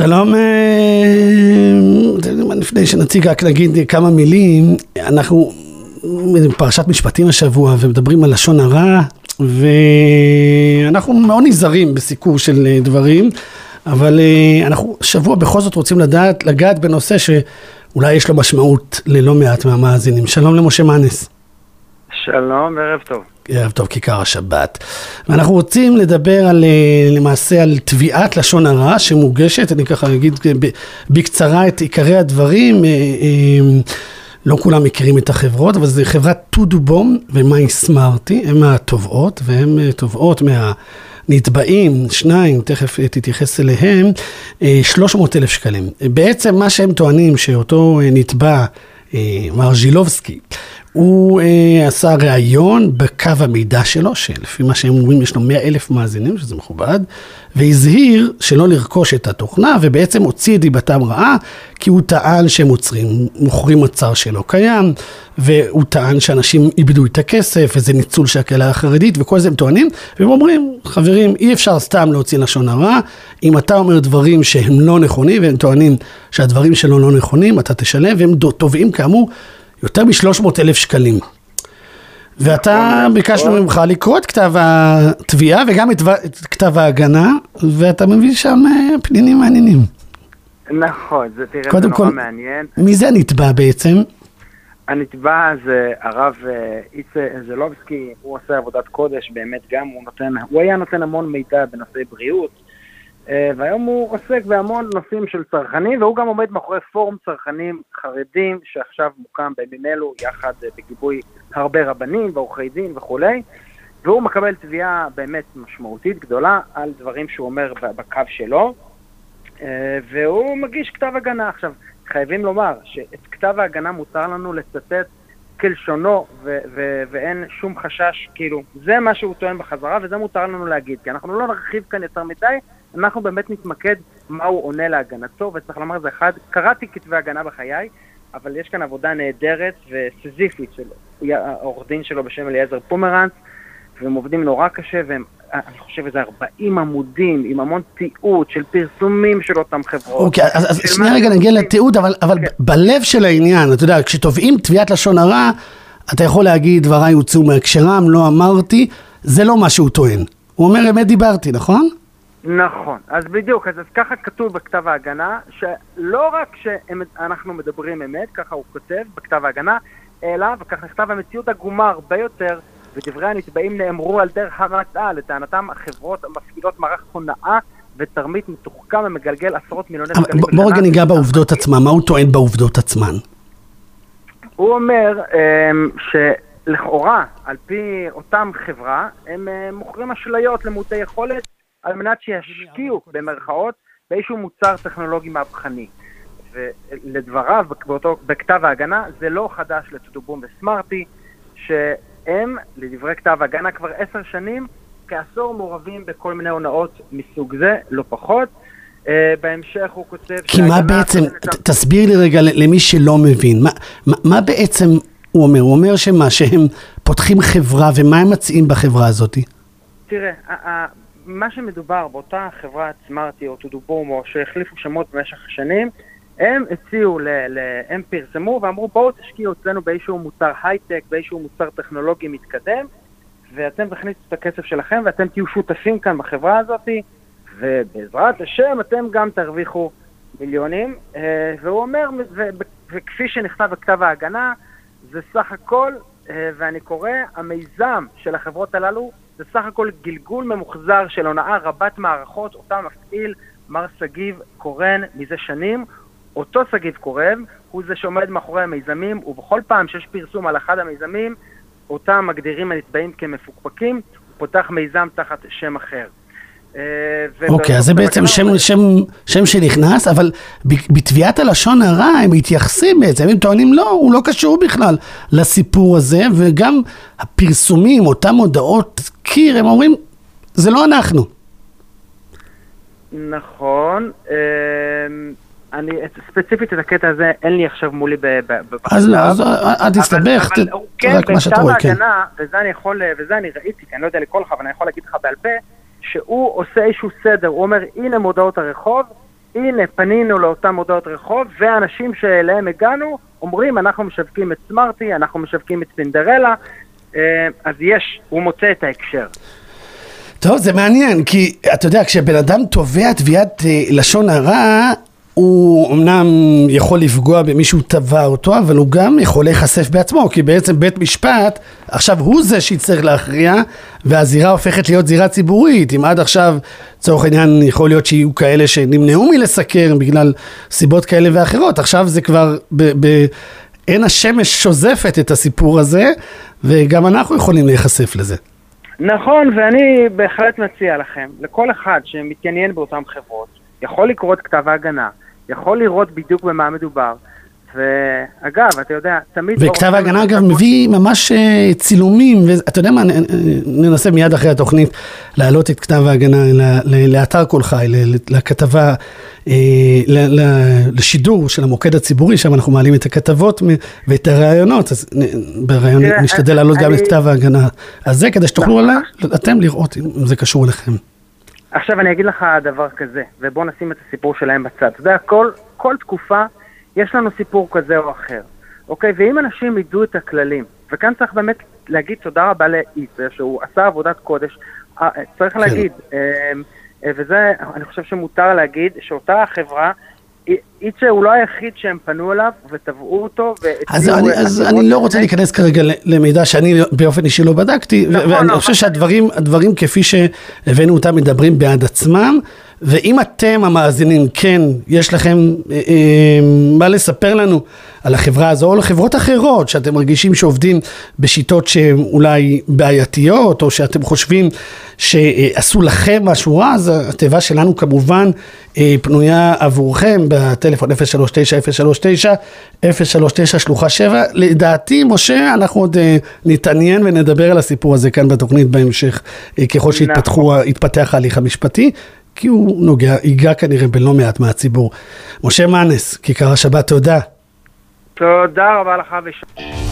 שלום, לפני שנציג רק נגיד כמה מילים, אנחנו פרשת משפטים השבוע ומדברים על לשון הרע, ואנחנו מאוד נזהרים בסיקור של דברים, אבל אנחנו שבוע בכל זאת רוצים לגעת בנושא שאולי יש לו משמעות ללא מעט מהמאזינים. שלום למשה מנס. שלום, ערב טוב. ערב טוב, כיכר השבת. ואנחנו רוצים לדבר למעשה על תביעת לשון הרע שמוגשת, אני ככה אגיד בקצרה את עיקרי הדברים, לא כולם מכירים את החברות, אבל זה חברת טודובום ומייסמרטי, הם התובעות, והן תובעות מהנתבעים, שניים, תכף תתייחס אליהם, 300,000 שקלים. בעצם מה שהם טוענים שאותו נתבע, מר ז'ילובסקי, הוא עשה ראיון בקו המידע שלו, שלפי מה שהם אומרים יש לו 100,000 מאזינים, שזה מכובד, והזהיר שלא לרכוש את התוכנה, ובעצם הוציא את דיבתם רעה, כי הוא טען שהם מוכרים מוצר שלא קיים, והוא טען שאנשים איבדו את הכסף, וזה ניצול של הקהילה החרדית, וכל זה הם טוענים, והם אומרים, חברים, אי אפשר סתם להוציא לשון הרע, אם אתה אומר דברים שהם לא נכונים, והם טוענים שהדברים שלו לא נכונים, אתה תשלם, והם תובעים כאמור, יותר מ300,000 שקלים. ואתה ביקשנו ממך לקרוא את כתב התביעה וגם את כתב ההגנה, ואתה מביא שם פנינים מעניינים. נכון, זה תראה, זה נורא מעניין. מי זה הנתבע בעצם? הנתבע זה הרב איצה ז'ילובסקי, הוא עושה עבודת קודש, באמת גם הוא היה נותן המון מידע בנושאי בריאות, והיום הוא עוסק בהמון נושאים של צרכנים, והוא גם עומד מאחורי פורום צרכנים חרדים, שעכשיו מוקם בימים אלו, יחד בגיבוי הרבה רבנים ועורכי דין וכולי, והוא מקבל תביעה באמת משמעותית גדולה, על דברים שהוא אומר בקו שלו, והוא מגיש כתב הגנה. עכשיו, חייבים לומר שאת כתב ההגנה מותר לנו לצטט כלשונו, ואין שום חשש, כאילו, זה מה שהוא טוען בחזרה, וזה מותר לנו להגיד, כי אנחנו לא נרחיב כאן יותר מדי, אנחנו באמת נתמקד מה הוא עונה להגנתו, וצריך לומר, זה אחד, קראתי כתבי הגנה בחיי, אבל יש כאן עבודה נהדרת וסיזיפית של העורך דין שלו בשם אליעזר פומרנץ, והם עובדים נורא קשה, אני חושב איזה 40 עמודים, עם המון תיעוד של פרסומים של אותם חברות. אוקיי, אז שנייה רגע נגיע לתיעוד, אבל בלב של העניין, אתה יודע, כשתובעים תביעת לשון הרע, אתה יכול להגיד, דבריי הוצאו מהקשרם, לא אמרתי, זה לא מה שהוא טוען. הוא אומר, אמת דיברתי, נכון? נכון, אז בדיוק, אז ככה כתוב בכתב ההגנה, שלא רק שאנחנו מדברים אמת, ככה הוא כותב בכתב ההגנה, אלא, וכך נכתב, המציאות עגומה הרבה יותר, ודברי הנתבעים נאמרו על דרך המטעה, לטענתם החברות מפעילות מערך הונאה ותרמית מתוחכם המגלגל עשרות מיליוני שקלים. בוא רגע ניגע בעובדות עצמן, מה הוא טוען בעובדות עצמן? הוא אומר שלכאורה, על פי אותם חברה, הם מוכרים אשליות למעוטי יכולת, על מנת שישקיעו במרכאות באיזשהו מוצר טכנולוגי מהפכני. ולדבריו, בכתב ההגנה, זה לא חדש לטודובום וסמרטי, שהם, לדברי כתב ההגנה, כבר 10 שנים, כעשור מעורבים בכל מיני הונאות מסוג זה, לא פחות. בהמשך הוא כותב... כי מה בעצם, תסביר לי רגע למי שלא מבין, מה בעצם הוא אומר? הוא אומר שהם פותחים חברה, ומה הם מציעים בחברה הזאת? תראה, מה שמדובר באותה חברת סמרטי או טודובום, או שהחליפו שמות במשך השנים, הם הציעו, הם פרסמו ואמרו, בואו תשקיעו אצלנו באיזשהו מוצר הייטק, באיזשהו מוצר טכנולוגי מתקדם, ואתם תכניסו את הכסף שלכם, ואתם תהיו שותפים כאן בחברה הזאת, ובעזרת השם אתם גם תרוויחו מיליונים. והוא אומר, וכפי שנכתב בכתב ההגנה, זה סך הכל, ואני קורא, המיזם של החברות הללו, זה סך הכל גלגול ממוחזר של הונאה רבת מערכות, אותה מפעיל מר סגיב קורן מזה שנים. אותו סגיב קורן הוא זה שעומד מאחורי המיזמים, ובכל פעם שיש פרסום על אחד המיזמים, אותם מגדירים הנתבעים כמפוקפקים, הוא פותח מיזם תחת שם אחר. אוקיי, אז זה בעצם שם שנכנס, אבל בתביעת הלשון הרע הם מתייחסים בעצם, הם טוענים לא, הוא לא קשור בכלל לסיפור הזה, וגם הפרסומים, אותם הודעות קיר, הם אומרים, זה לא אנחנו. נכון, אני ספציפית את הקטע הזה, אין לי עכשיו מולי אז לא, אז אל תסתבך, רק מה שאתה רואה, כן. וזה אני ראיתי, כי אני לא יודע לקרוא לך, אבל אני יכול להגיד לך בעל פה, שהוא עושה איזשהו סדר, הוא אומר, הנה מודעות הרחוב, הנה, פנינו לאותם מודעות רחוב, והאנשים שאליהם הגענו אומרים, אנחנו משווקים את סמרטי, אנחנו משווקים את סינדרלה, אז הוא מוצא את ההקשר. טוב, זה מעניין, כי אתה יודע, כשבן אדם תובע תביעת לשון הרע, הוא אמנם יכול לפגוע במישהו תבע אותו, אבל הוא גם יכול להיחשף בעצמו, כי בעצם בית משפט, עכשיו הוא זה שיצטרך להכריע, והזירה הופכת להיות זירה ציבורית. אם עד עכשיו, צורך העניין, יכול להיות שיהיו כאלה שנמנעו מלסקר בגלל סיבות כאלה ואחרות, עכשיו זה כבר אין השמש שוזפת את הסיפור הזה, וגם אנחנו יכולים להיחשף לזה. נכון, ואני בהחלט מציע לכם, לכל אחד שמתעניין באותן חברות, יכול לקרוא את כתב ההגנה, יכול לראות בדיוק במה מדובר, ואגב, אתה יודע, תמיד... וכתב ההגנה אגב מביא ממש צילומים, ואתה יודע מה, ננסה מיד אחרי התוכנית להעלות את כתב ההגנה לאתר כל חי, לכתבה, לשידור של המוקד הציבורי, שם אנחנו מעלים את הכתבות ואת הרעיונות, אז ברעיון נשתדל להעלות גם את כתב ההגנה הזה, כדי שתוכלו אתם לראות אם זה קשור אליכם. עכשיו אני אגיד לך דבר כזה, ובוא נשים את הסיפור שלהם בצד. אתה יודע, כל תקופה יש לנו סיפור כזה או אחר, אוקיי? ואם אנשים ידעו את הכללים, וכאן צריך באמת להגיד תודה רבה לאיצה, שהוא עשה עבודת קודש, צריך להגיד, וזה, אני חושב שמותר להגיד, שאותה החברה, איצה הוא לא היחיד שהם פנו אליו ותבעו אותו. אז אני לא רוצה להיכנס כרגע למידע שאני באופן אישי לא בדקתי, ואני חושב שהדברים כפי שהבאנו אותם מדברים בעד עצמם, ואם אתם המאזינים כן, יש לכם מה לספר לנו על החברה הזו או לחברות אחרות שאתם מרגישים שעובדים בשיטות שהן אולי בעייתיות או שאתם חושבים שעשו לכם משהו רע, אז התיבה שלנו כמובן פנויה עבורכם בטלפון 039-039 שלוחה 7. לדעתי משה אנחנו עוד נתעניין ונדבר על הסיפור הזה כאן בתוכנית בהמשך ככל שהתפתח ההליך המשפטי, כי הוא ייגע כנראה בלא מעט מהציבור. משה מנס, כיכר השבת, תודה. תודה רבה לך ושם.